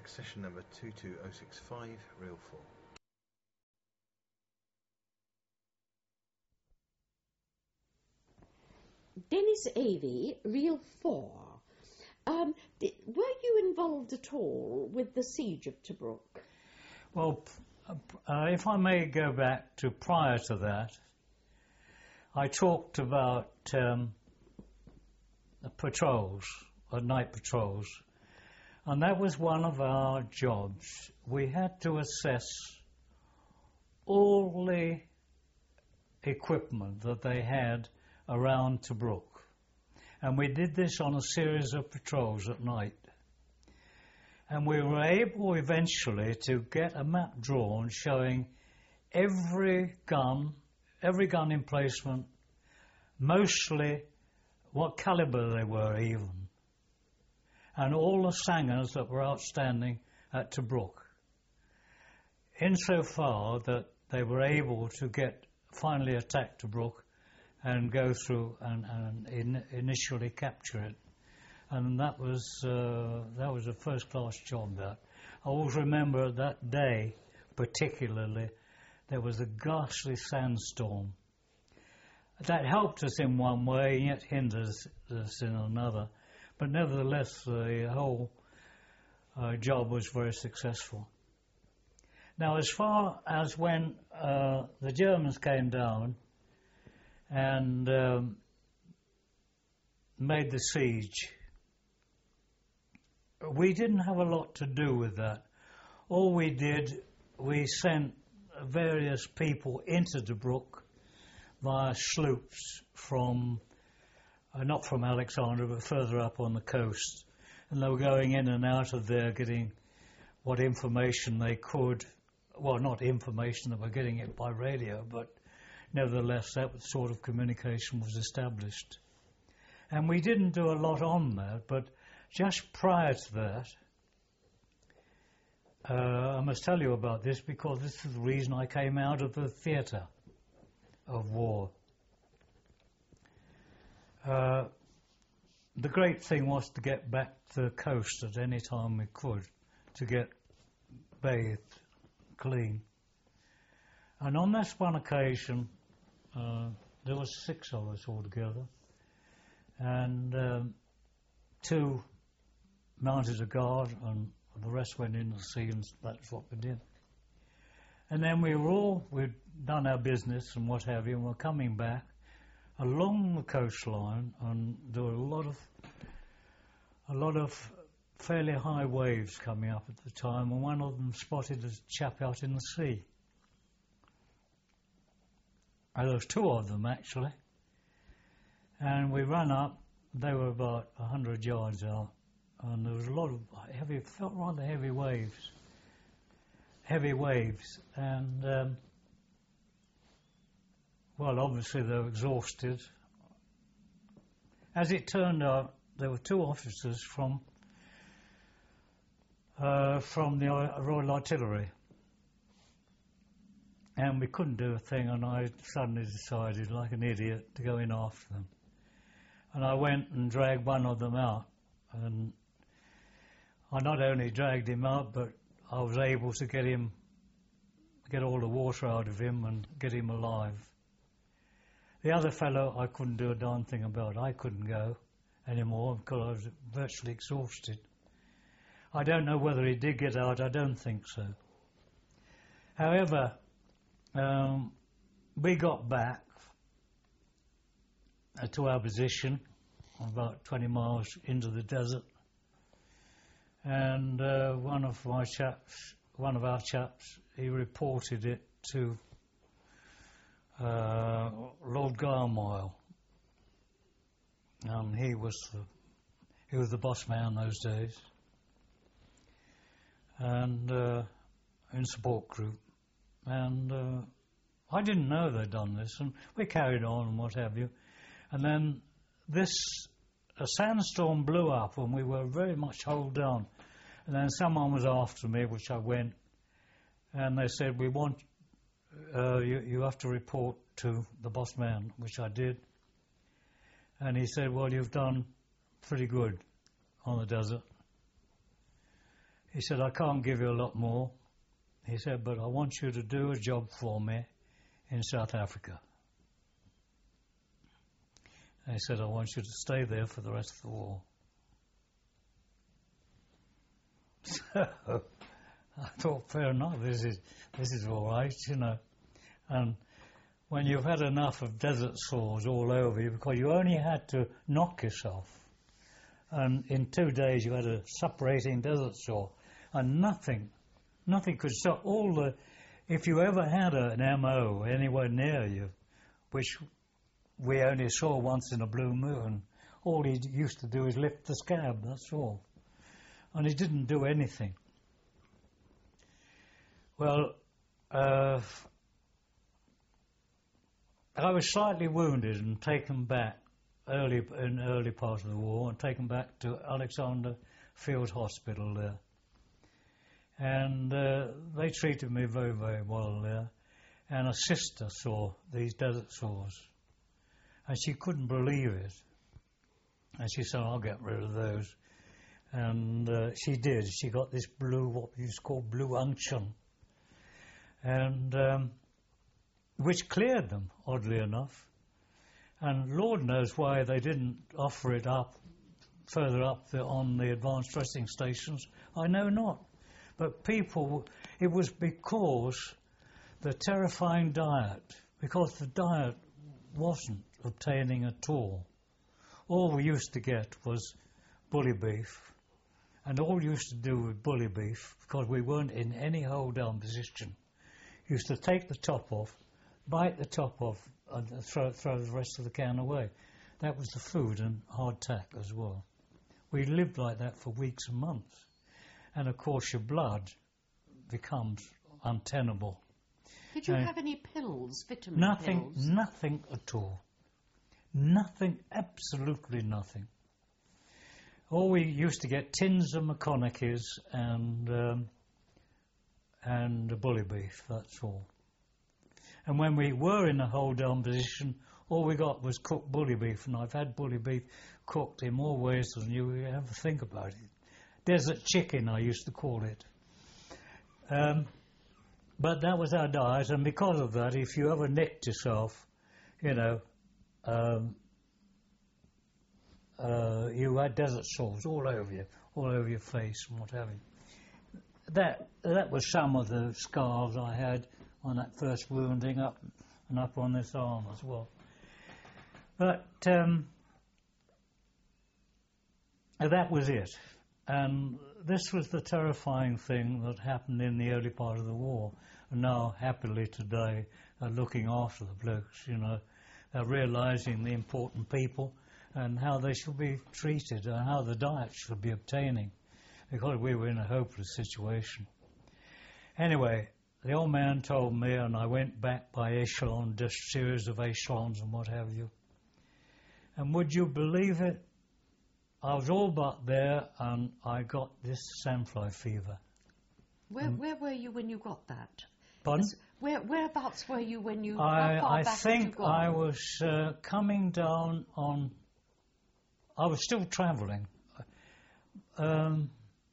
accession number 22065, reel 4. Dennis Avey, reel 4. Were you involved at all with the siege of Tobruk? Well, if I may go back to prior to that, I talked about patrols, or night patrols, and that was one of our jobs. We had to assess all the equipment that they had around Tobruk, and we did this on a series of patrols at night. And we were able eventually to get a map drawn showing every gun emplacement, mostly what caliber they were even, and all the sangers that were outstanding at Tobruk, insofar that they were able to finally attack Tobruk and go through and initially capture it. And that was a first-class job. That I always remember that day particularly. There was a ghastly sandstorm. That helped us in one way, yet hindered us in another. But nevertheless, the whole job was very successful. Now, as far as when the Germans came down and made the siege, we didn't have a lot to do with that. All we did, we sent various people into Tobruk via sloops from, not from Alexandria, but further up on the coast. And they were going in and out of there getting what information they could. Well, not information, they were getting it by radio, but nevertheless that sort of communication was established. And we didn't do a lot on that, but just prior to that, I must tell you about this because this is the reason I came out of the theatre of war. The great thing was to get back to the coast at any time we could, to get bathed clean. And on this one occasion, there were 6 of us altogether, and 2 mounted a guard, and the rest went in the sea, and that's what we did. And then we'd done our business and what have you, and we're coming back along the coastline, and there were a lot of fairly high waves coming up at the time, and one of them spotted a chap out in the sea. And there was 2 of them actually, and we ran up. They were about 100 yards out, and there was a lot of felt rather heavy waves, and well, obviously they were exhausted. As it turned out, there were 2 officers from the Royal Artillery, and we couldn't do a thing, and I suddenly decided, like an idiot, to go in after them. And I went and dragged one of them out, and I not only dragged him out, but I was able to get all the water out of him and get him alive. The other fellow I couldn't do a darn thing about. I couldn't go anymore because I was virtually exhausted. I don't know whether he did get out, I don't think so. However, we got back to our position about 20 miles into the desert, and one of our chaps, he reported it to Lord Garmoyle, and he was the boss man those days, and in support group, and I didn't know they'd done this, and we carried on and what have you, and then a sandstorm blew up and we were very much holed down, and then someone was after me, which I went, and they said, we want you have to report to the boss man, which I did, and he said, well, you've done pretty good on the desert. He said, I can't give you a lot more. He said, but I want you to do a job for me in South Africa. And he said, I want you to stay there for the rest of the war. So I thought, fair enough, this is all right, you know. And when you've had enough of desert sores all over you, because you only had to knock yourself, and in 2 days you had a suppurating desert sore, and nothing could stop. If you ever had an MO anywhere near you, which we only saw once in a blue moon, all he used to do is lift the scab, that's all. And he didn't do anything. Well, I was slightly wounded and taken back in the early part of the war, and taken back to Alexander Field Hospital there. And they treated me very, very well there. And a sister saw these desert sores, and she couldn't believe it. And she said, I'll get rid of those. And she did. She got this blue, what we used to call blue unction, and which cleared them, oddly enough. And Lord knows why they didn't offer it up further up on the advanced dressing stations. I know not. But people, it was because the terrifying diet, because the diet wasn't obtaining at all. All we used to get was bully beef. And all we used to do with bully beef, because we weren't in any hold-down position, used to take the top off, bite the top off, and throw the rest of the can away. That was the food, and hardtack as well. We lived like that for weeks and months. And of course your blood becomes untenable. Did you have any pills, vitamin pills? Nothing at all. Nothing, absolutely nothing. All we used to get tins of McConaughey's and bully beef, that's all. And when we were in a hold-down position, all we got was cooked bully beef, and I've had bully beef cooked in more ways than you ever think about it. Desert chicken, I used to call it. But that was our diet, and because of that, if you ever nicked yourself, you know, you had desert sores all over your face and what have you. That was some of the scars I had on that first wounding up on this arm as well. But that was it. And this was the terrifying thing that happened in the early part of the war. And now, happily today, looking after the blokes, you know, realising the important people and how they should be treated and how the diet should be obtaining, because we were in a hopeless situation. Anyway, the old man told me, and I went back by echelon, just series of echelons and what have you. And would you believe it? I was all but there, and I got this sandfly fever. Where were you when you got that? Pardon? Whereabouts were you when you... I think I was coming down on... I was still travelling. I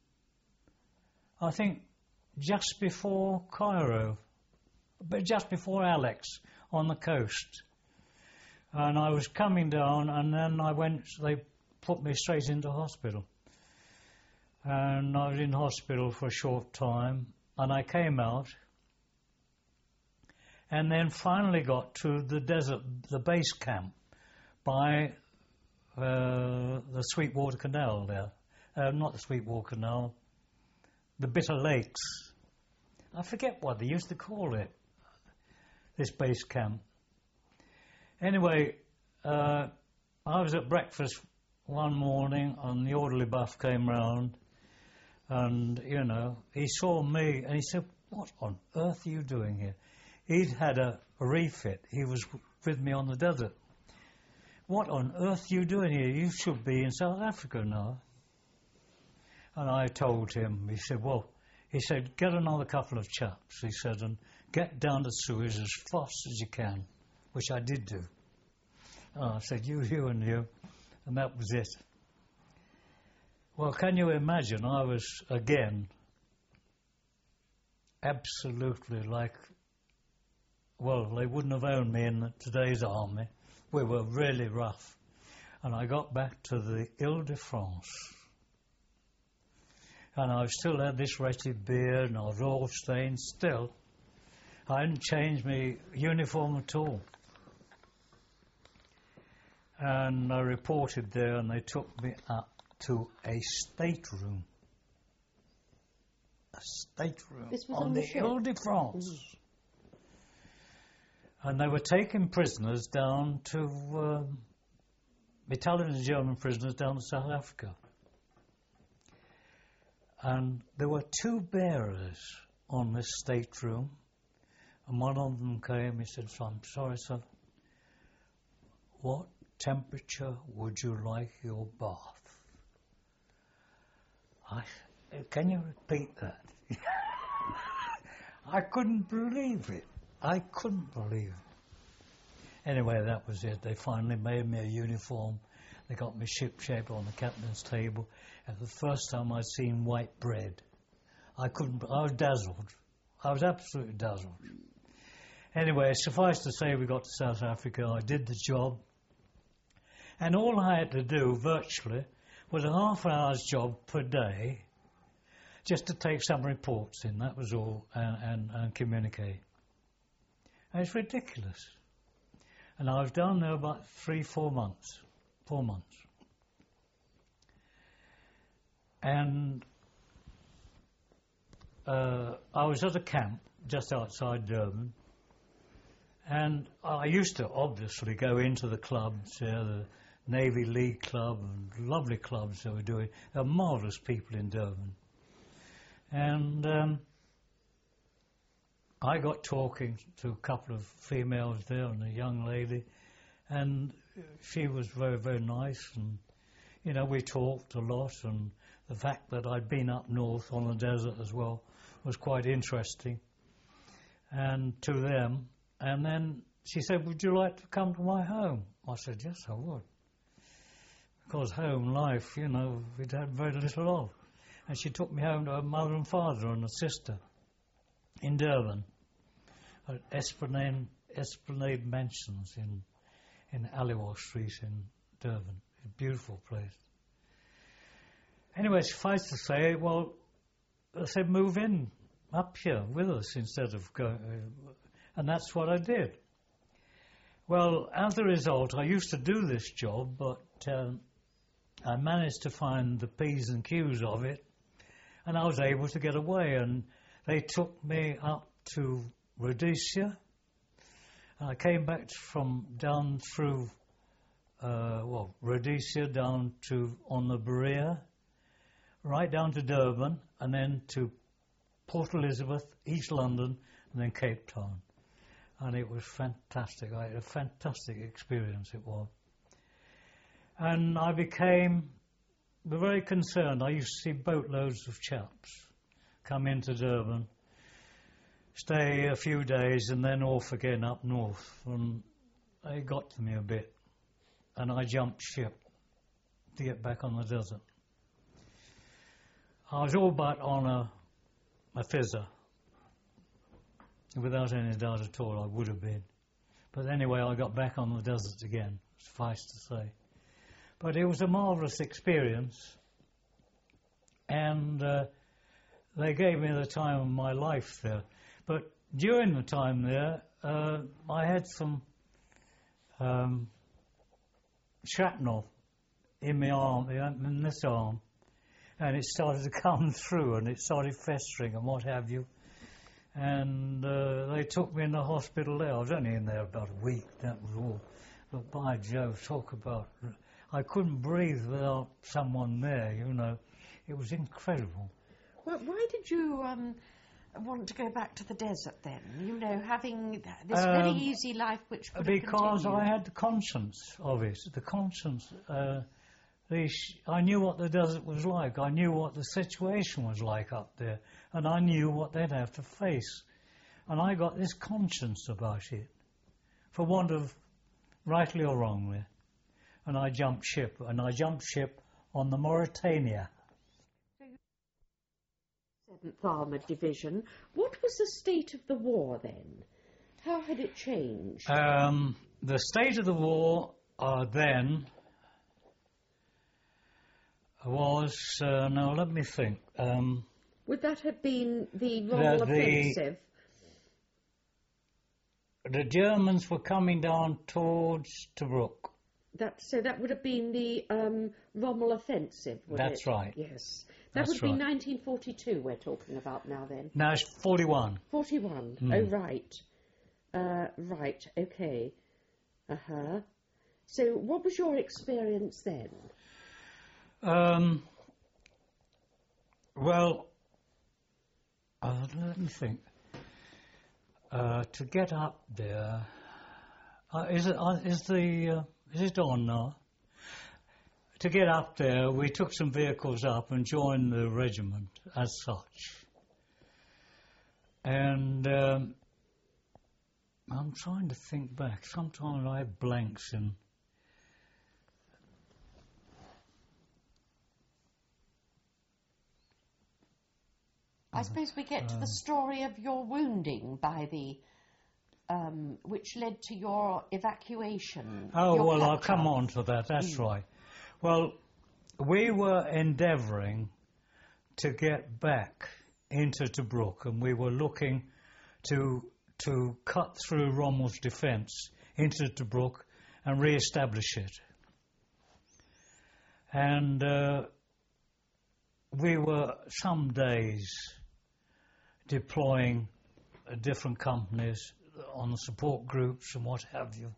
think just before Cairo, but just before Alex, on the coast. And I was coming down, and then they put me straight into hospital. And I was in hospital for a short time, and I came out, and then finally got to the base camp by the Sweetwater Canal there. Not the Sweetwater Canal, the Bitter Lakes. I forget what they used to call it, this base camp. Anyway, I was at breakfast one morning, and the orderly buff came round, and, you know, he saw me, and he said, "What on earth are you doing here?" He'd had a refit. He was with me on the desert. "What on earth are you doing here? You should be in South Africa now." And I told him. He said, "Get another couple of chaps," he said, "and get down to Suez as fast as you can," which I did do. And I said, you, and you. And that was it. Well, can you imagine? I was, again, absolutely like, well, they wouldn't have owned me in today's army. We were really rough. And I got back to the Ile-de-France. And I still had this wretched beard and I was all stained still. I hadn't changed my uniform at all. And I reported there and they took me up to a stateroom. A stateroom This was on the ship? Ile-de-France. And they were taking prisoners down to, Italian and German prisoners down to South Africa. And there were two bearers on this stateroom. And one of them came, he said, "I'm sorry, sir, what temperature would you like your bath?" Can you repeat that? I couldn't believe it. I couldn't believe it. Anyway, that was it. They finally made me a uniform. They got me ship-shape on the captain's table. And the first time I'd seen white bread, I was dazzled. I was absolutely dazzled. Anyway, suffice to say, we got to South Africa. I did the job. And all I had to do, virtually, was a half-hour's job per day, just to take some reports in. That was all, and communicate. And it's ridiculous. And I was down there about 4 months. And I was at a camp just outside Durban. And I used to obviously go into the clubs, the Navy League Club, and lovely clubs they were doing. They were marvellous people in Durban. And I got talking to a couple of females there and a young lady, and she was very, very nice, and, you know, we talked a lot, and the fact that I'd been up north on the desert as well was quite interesting, and to them. And then she said, "Would you like to come to my home?" I said, "Yes, I would." Because home life, you know, we'd had very little of. And she took me home to her mother and father and a sister in Durban, at Esplanade Mansions in Aliwal Street in Durban. It's a beautiful place. Anyway, suffice to say, well, I said, "Move in up here with us instead of going," and that's what I did. Well, as a result, I used to do this job, but I managed to find the P's and Q's of it, and I was able to get away, and they took me up to Rhodesia. I came back from down through, Rhodesia down to, on the Berea, right down to Durban, and then to Port Elizabeth, East London, and then Cape Town. And it was fantastic. I had a fantastic experience, it was. And I became very concerned. I used to see boatloads of chaps come into Durban, stay a few days, and then off again up north. And it got to me a bit. And I jumped ship to get back on the desert. I was all but on a fizzer. Without any doubt at all, I would have been. But anyway, I got back on the desert again, suffice to say. But it was a marvellous experience, and they gave me the time of my life there. But during the time there, I had some shrapnel in my arm, in this arm, and it started to come through, and it started festering and what have you. And they took me in the hospital there. I was only in there about a week, that was all. But by Jove, talk about... I couldn't breathe without someone there, you know. It was incredible. Well, why did you want to go back to the desert then? You know, having this very easy life which could because have continued. I had the conscience of it. The conscience... I knew what the desert was like. I knew what the situation was like up there. And I knew what they'd have to face. And I got this conscience about it, for want of rightly or wrongly. And I jumped ship. And I jumped ship on the Mauritania. 7th Armoured Division. What was the state of the war then? How had it changed? The state of the war then was, now let me think. Would that have been the Rommel offensive? The Germans were coming down towards Tobruk. So that would have been the Rommel offensive, would That's it? right. Yes. That would be 1942 we're talking about now then. No, it's 41. 41. Oh, right. Right, okay. Uh-huh. So what was your experience then? Well, let me think. To get up there, is it on now? To get up there, we took some vehicles up and joined the regiment as such. And I'm trying to think back. Sometimes I have blanks in. I suppose we get to the story of your wounding by the, which led to your evacuation. Oh, your well, I'll capture. come on to that, that's right. Well, we were endeavouring to get back into Tobruk, and we were looking to cut through Rommel's defence into Tobruk and re-establish it. And we were some days deploying different companies on the support groups and what have you.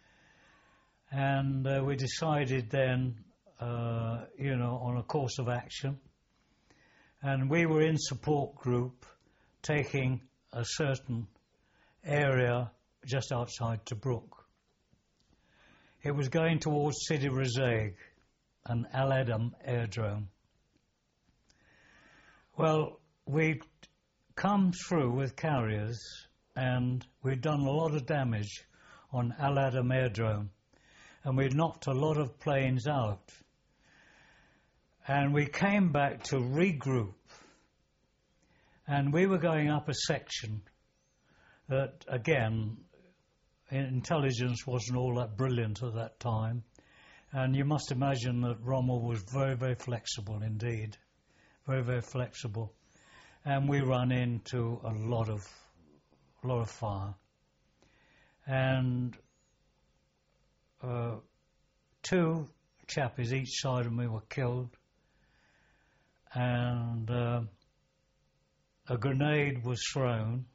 And we decided then, on a course of action. And we were in support group taking a certain area just outside Tobruk. It was going towards Sidi Rezegh and Al Adem airdrome. Well, we'd come through with carriers and we'd done a lot of damage on Al Adem airdrome, and we'd knocked a lot of planes out. And we came back to regroup, and we were going up a section that, again, intelligence wasn't all that brilliant at that time, and you must imagine that Rommel was very, very flexible indeed, very, very flexible, and we ran into a lot of fire, and two chappies each side of me were killed, and a grenade was thrown,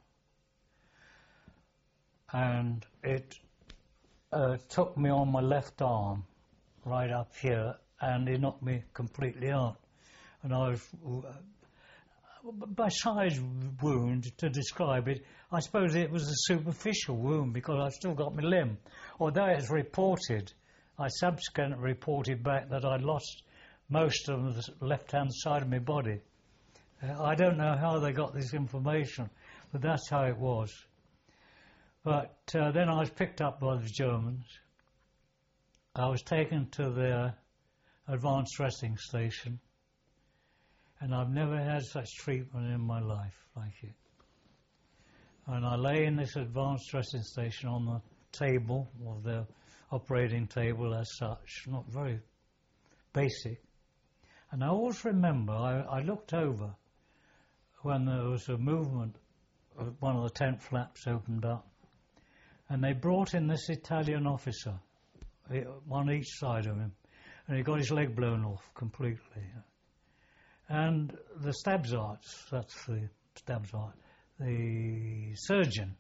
and it took me on my left arm, right up here, and it knocked me completely out. And I was, by size wound, to describe it, I suppose it was a superficial wound because I've still got my limb. Although it's reported, I subsequently reported back that I'd lost most of the left-hand side of my body. I don't know how they got this information, but that's how it was. But then I was picked up by the Germans. I was taken to their advanced dressing station, and I've never had such treatment in my life like it. And I lay in this advanced dressing station on the table, or the operating table as such, not very basic. And I always remember, I looked over when there was a movement, one of the tent flaps opened up, and they brought in this Italian officer, one each side of him, and he got his leg blown off completely. And the Stabsarzt, that's the Stabsarzt, the surgeon,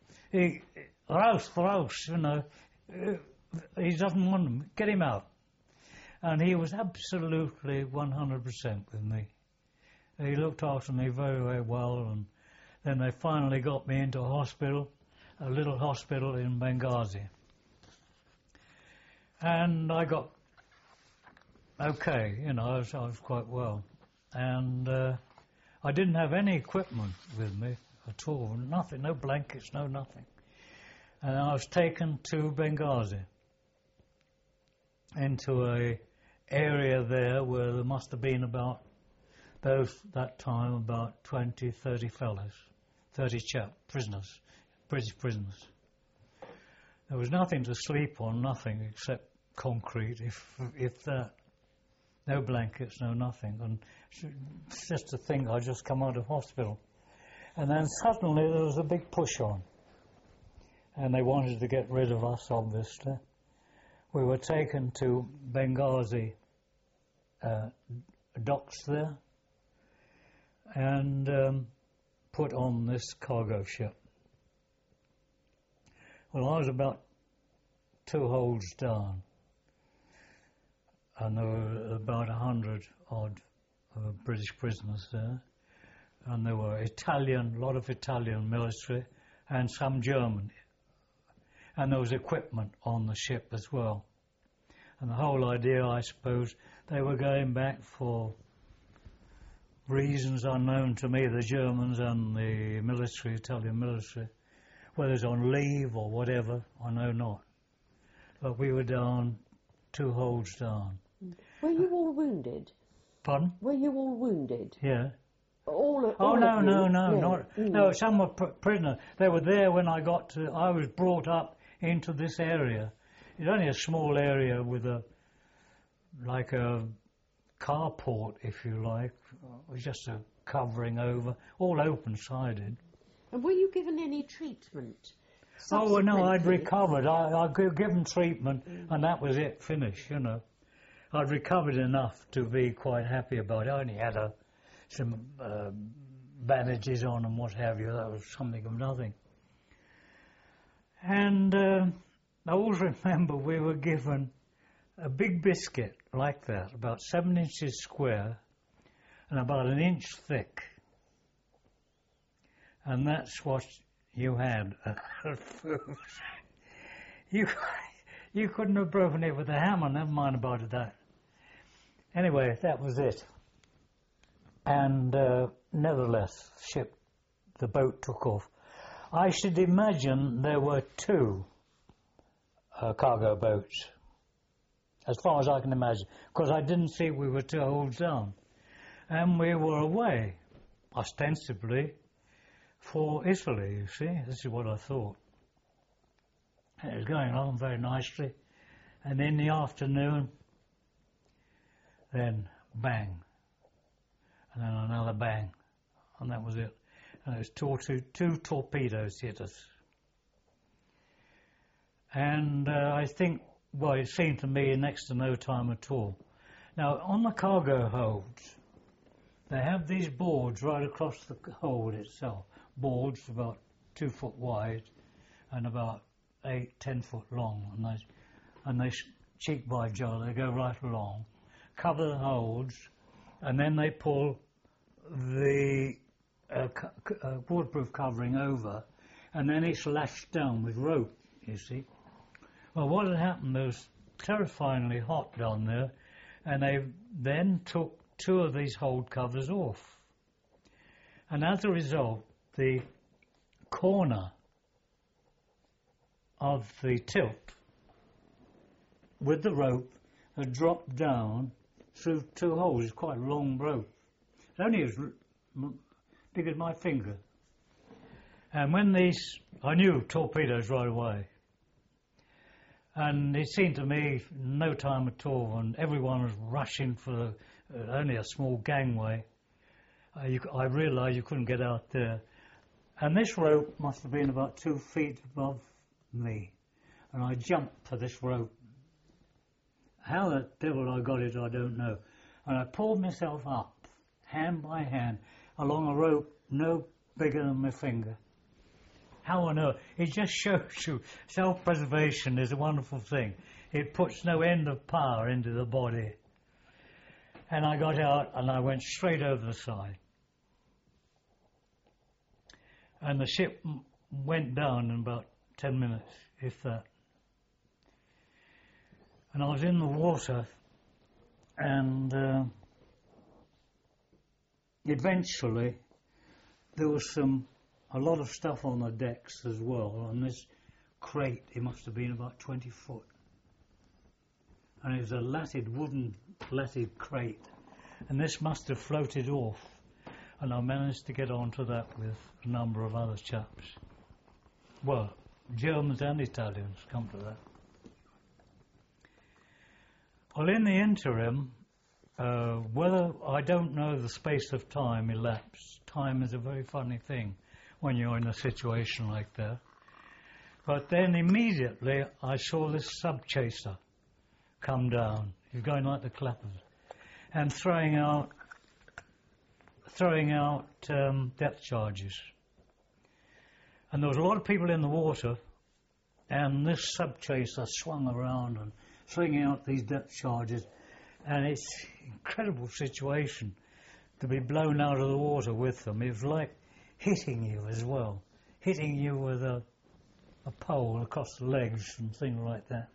Raus, he doesn't want him, get him out. And he was absolutely 100% with me. He looked after me very, very well, and then they finally got me into a hospital, a little hospital in Benghazi. And I got okay, I was quite well. And I didn't have any equipment with me at all, nothing, no blankets, no nothing. And I was taken to Benghazi, into a area there where there must have been about both that time about 20, 30 fellows, 30 prisoners, British prisoners. There was nothing to sleep on, nothing except concrete, if that. No blankets, no nothing. And it's just to think I'd just come out of hospital. And then suddenly there was a big push on. And they wanted to get rid of us, obviously. We were taken to Benghazi docks there and put on this cargo ship. Well, I was about 2 holds down, and there were about 100 odd British prisoners there, and there were a lot of Italian military and some German, and there was equipment on the ship as well. And the whole idea, I suppose, they were going back for reasons unknown to me, the Germans and the military, Italian military, whether it's on leave or whatever, I know not. But we were down, 2 holds down. Were you all wounded? Pardon? Were you all wounded? Yeah. All Oh, no, of you? no, Yeah. not... No, some were prisoners. They were there when I was brought up into this area. It's only a small area with like a carport, if you like. It was just a covering over, all open-sided. And were you given any treatment? Oh, well, no, I'd subsequently? recovered. I'd given treatment, and that was it, finished, you know. I'd recovered enough to be quite happy about it. I only had some bandages on and what have you. That was something of nothing. And I always remember we were given a big biscuit like that, about 7 inches square and about 1 inch thick. And that's what you had at food. You couldn't have broken it with a hammer, never mind about that. Anyway, that was it. And nevertheless, the boat took off. I should imagine there were 2 cargo boats, as far as I can imagine, because I didn't see we were 2 holds down. And we were away, ostensibly, for Italy, you see. This is what I thought. And it was going on very nicely. And in the afternoon, then bang. And then another bang. And that was it. And it was 2 torpedoes hit us. And I think, well, it seemed to me next to no time at all. Now, on the cargo holds, they have these boards right across the hold itself. Boards about 2 foot wide and about 8-10 foot long, and they cheek by jowl. They go right along, cover the holds, and then they pull the waterproof covering over, and then it's lashed down with rope. You see. Well, what had happened? It was terrifyingly hot down there, and they then took 2 of these hold covers off, and as a result, the corner of the tilt with the rope had dropped down through 2 holes. It's quite a long rope. It's only as big as my finger. And when I knew torpedoes right away. And it seemed to me no time at all, and everyone was rushing for only a small gangway. I realised you couldn't get out there. And this rope must have been about 2 feet above me. And I jumped for this rope. How the devil I got it, I don't know. And I pulled myself up, hand by hand, along a rope no bigger than my finger. How on earth? It just shows you self-preservation is a wonderful thing. It puts no end of power into the body. And I got out and I went straight over the side. And the ship went down in about 10 minutes, if that. And I was in the water, and eventually there was a lot of stuff on the decks as well. On this crate, it must have been about 20 foot. And it was a wooden latted crate. and this must have floated off, and I managed to get onto that with a number of other chaps. Well, Germans and Italians, come to that. Well, in the interim, whether I don't know the space of time elapsed. Time is a very funny thing when you're in a situation like that. But then immediately I saw this sub-chaser come down. He's going like the clappers and throwing out depth charges. And there was a lot of people in the water, and this sub-chaser swung around and swinging out these depth charges, and it's an incredible situation to be blown out of the water with them. It was like hitting you as well, hitting you with a pole across the legs and things like that.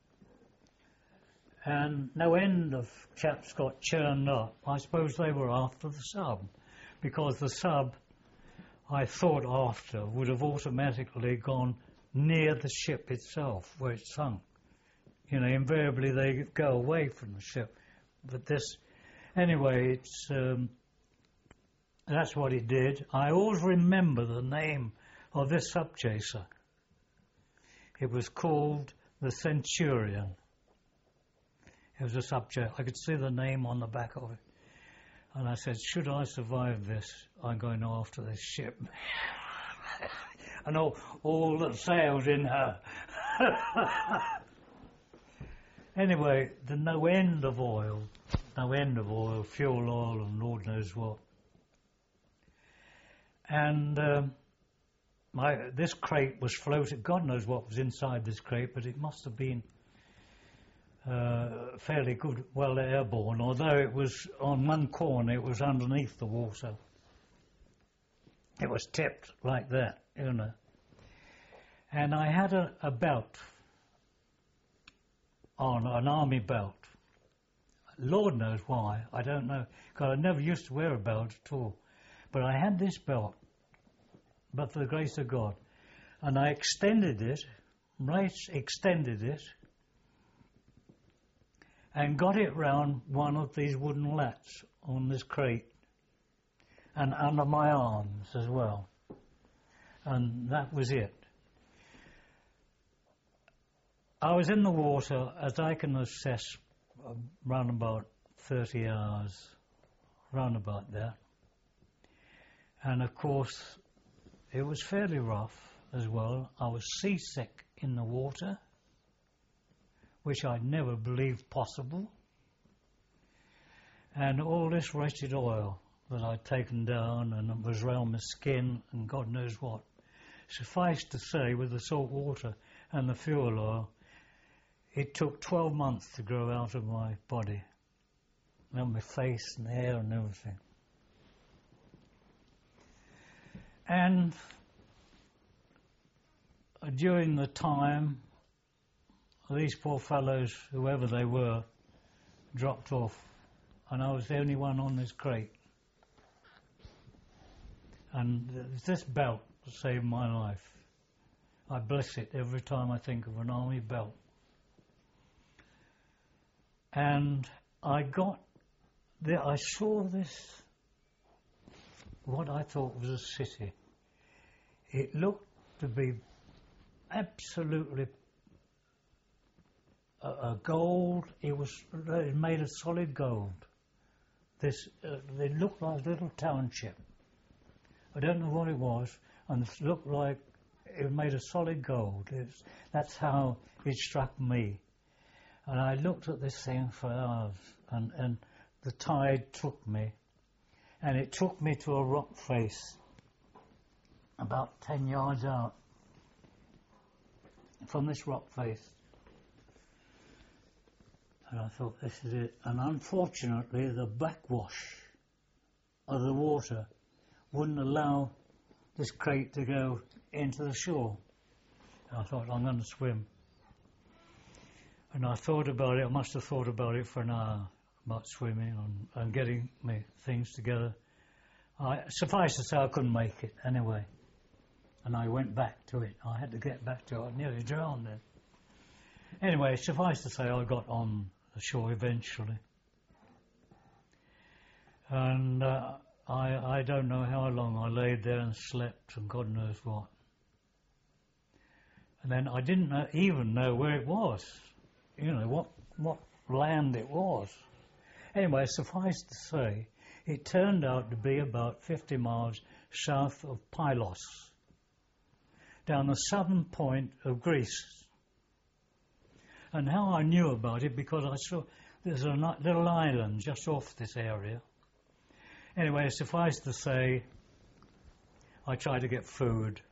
And no end of chaps got churned up. I suppose they were after the sub, because the sub, I thought after, would have automatically gone near the ship itself where it sunk. You know, invariably they go away from the ship. But this, anyway, it's that's what it did. I always remember the name of this sub-chaser. It was called the Centurion. It was a sub-chaser. I could see the name on the back of it. And I said, should I survive this, I'm going after this ship. And all the sails in her. Anyway, no end of oil, fuel oil and Lord knows what. And this crate was floated. God knows what was inside this crate, but it must have been fairly good, well airborne, although it was on one corner, it was underneath the water. It was tipped like that, you know. And I had a belt on, an army belt. Lord knows why, I don't know, because I never used to wear a belt at all. But I had this belt, but for the grace of God. And I extended it, and got it round one of these wooden lats on this crate, and under my arms as well. And that was it. I was in the water, as I can assess, round about 30 hours, round about that. And of course, it was fairly rough as well. I was seasick in the water, which I never believed possible. And all this wretched oil that I'd taken down and it was round my skin and God knows what. Suffice to say, with the salt water and the fuel oil, it took 12 months to grow out of my body, and my face and hair and everything. And during the time, these poor fellows, whoever they were, dropped off, and I was the only one on this crate. And this belt saved my life. I bless it every time I think of an army belt. And I saw this, what I thought was a city. It looked to be absolutely gold. It was made of solid gold. It looked like a little township. I don't know what it was, and it looked like it was made of solid gold. That's how it struck me. And I looked at this thing for hours, and the tide took me, and it took me to a rock face about 10 yards out from this rock face. And I thought, this is it. And unfortunately, the backwash of the water wouldn't allow this crate to go into the shore. And I thought, I'm going to swim. And I thought about it, I must have thought about it for an hour, about swimming and getting my things together. Suffice to say, I couldn't make it anyway. And I went back to it. I had to get back to it. I nearly drowned then. Anyway, suffice to say, I got on the shore eventually. And I don't know how long I laid there and slept and God knows what. And then I didn't even know where it was, what land it was. Anyway, suffice to say, it turned out to be about 50 miles south of Pylos, down the southern point of Greece. And how I knew about it, because I saw there's a little island just off this area. Anyway, suffice to say, I tried to get food,